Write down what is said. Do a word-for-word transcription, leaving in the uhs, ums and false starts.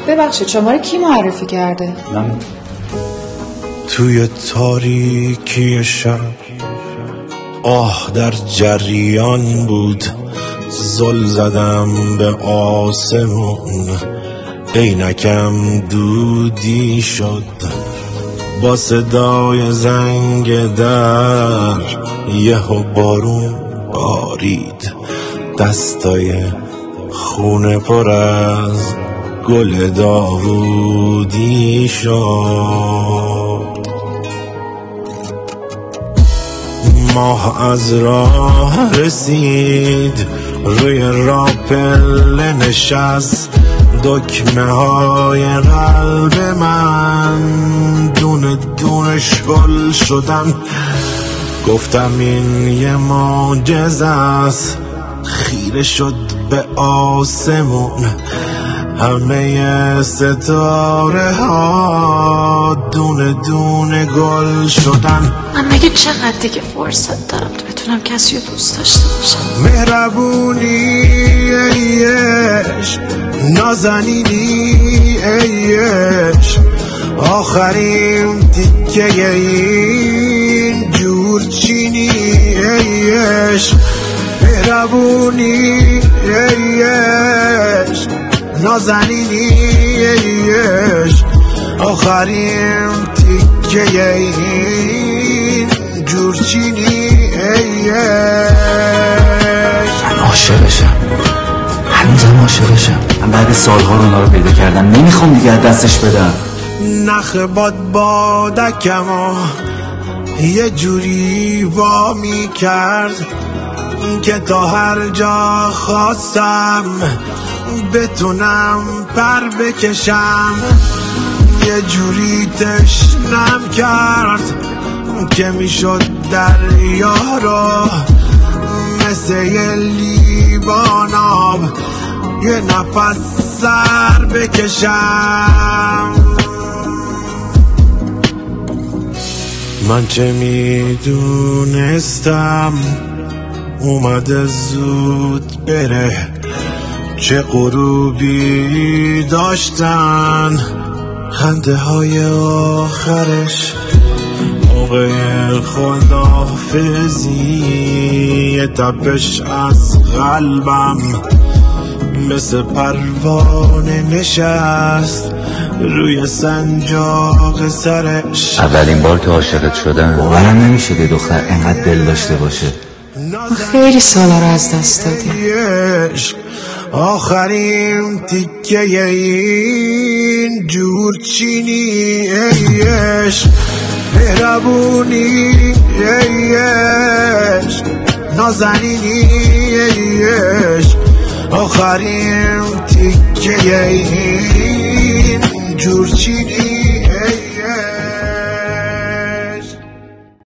ببخشید شما رو کی معرفی کرده؟ من توی تاریکی شب آه در جریان بود، زل زدم به آسمون، عینکم دودی شد با صدای زنگ در، یهو بارون بارید، دستای خونه پر از گل داوودی شد. ماه از راه رسید، روی راپل نشست، دکمه های قلب من دونه دونه شل شدن. گفتم این یه معجزه است، خیره شد به آسمون، همه ستاره ها دونه دونه گل شدن. من مگه چقدر دیگه فرصت دارم تو بتونم کسی رو دوست داشته باشم؟ مهربونی ایش، نازنینی ایش، آخرین تیکه این جورچینی ایش. مهربونی ایش، نازنینی ایش، آخرین تیکه این جورچینی ایش. من عاشقشم، هنوزم عاشقشم. من بعد سالها رو اونا رو پیدا کردم، نمیخوام دیگه از دستش بدم. نخ باد بادکمو یه جوری وا می کرد که تا هر جا خواستم بتونم پر بکشم. یه جوری تشنم کرد که میشد دریا رو مثل یه لیوان آب یه نفس سر بکشم. من چه میدونستم اومده زود بره، چه غروبی داشتن خنده های آخرش، موقع خداحافظی تپش از قلبم مثل پروانه نشست روی سنجاق سرش. اولین بار که عاشقت شدم باورم نمیشه که دختر انقدر دل داشته باشه. ما خیلی سالا رو از دست دادیم. آخرین تیکه این جورچینی ایش، مهربونی ایش، نازنینی ایش، آخرین تیکه این جورچینی